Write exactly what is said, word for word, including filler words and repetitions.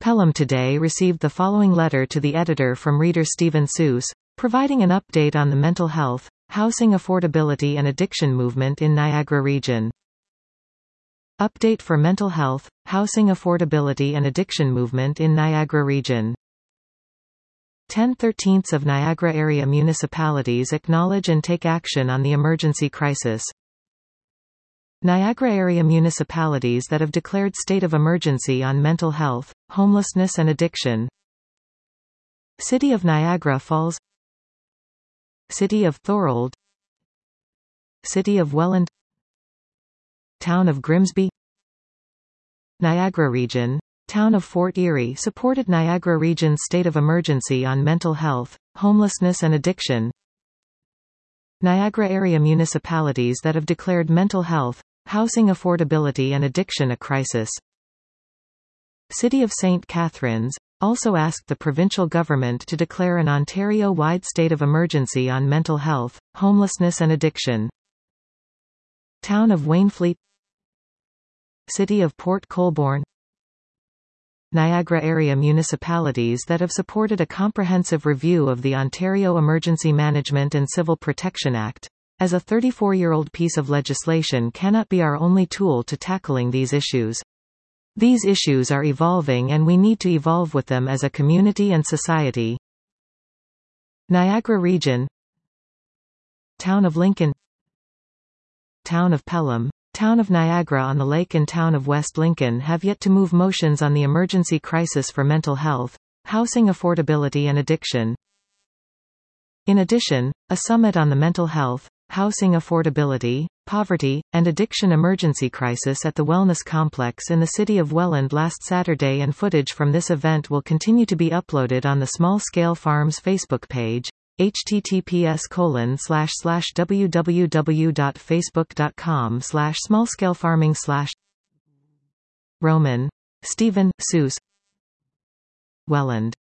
Pelham Today received the following letter to the editor from reader Stephen Seuss, providing an update on the mental health, housing affordability and addiction movement in Niagara region. Update for mental health, housing affordability and addiction movement in Niagara region. ten thirteenths of Niagara area municipalities acknowledge and take action on the emergency crisis. Niagara area municipalities that have declared state of emergency on mental health, homelessness and addiction. City of Niagara Falls, City of Thorold, City of Welland, Town of Grimsby. Niagara region. Town of Fort Erie supported Niagara region's state of emergency on mental health, homelessness and addiction. Niagara area municipalities that have declared mental health, housing affordability and addiction a crisis. City of Saint Catharines also asked the provincial government to declare an Ontario-wide state of emergency on mental health, homelessness and addiction. Town of Wainfleet, City of Port Colborne. Niagara area municipalities that have supported a comprehensive review of the Ontario Emergency Management and Civil Protection Act, as a thirty-four-year-old piece of legislation cannot be our only tool to tackling these issues. These issues are evolving and we need to evolve with them as a community and society. Niagara region. Town of Lincoln, Town of Pelham, Town of Niagara on the Lake and Town of West Lincoln have yet to move motions on the emergency crisis for mental health, housing affordability and addiction. In addition, a summit on the mental health, housing affordability, poverty, and addiction emergency crisis at the Wellness Complex in the city of Welland last Saturday, and footage from this event will continue to be uploaded on the Small Scale Farms Facebook page, https colon slash slash www.facebook.com slash smallscalefarming slash Roman. Stephen Seuss. Welland.